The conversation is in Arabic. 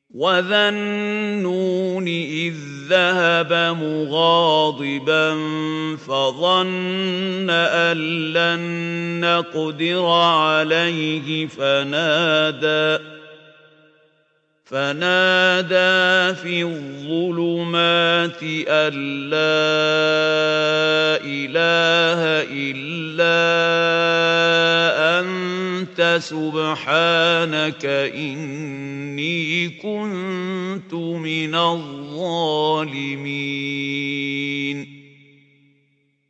وَذَا النُّونِ إِذ ذَّهَبَ مُغَاضِبًا فَظَنَّ أَن لَّن نَّقْدِرَ عَلَيْهِ فَنَادَىٰ فِي الظُّلُمَاتِ أَن لَّا إِلَٰهَ إِلَّا أَنتَ سُبْحَانَكَ إِنِّي كُنتُ مِنَ الظَّالِمِينَ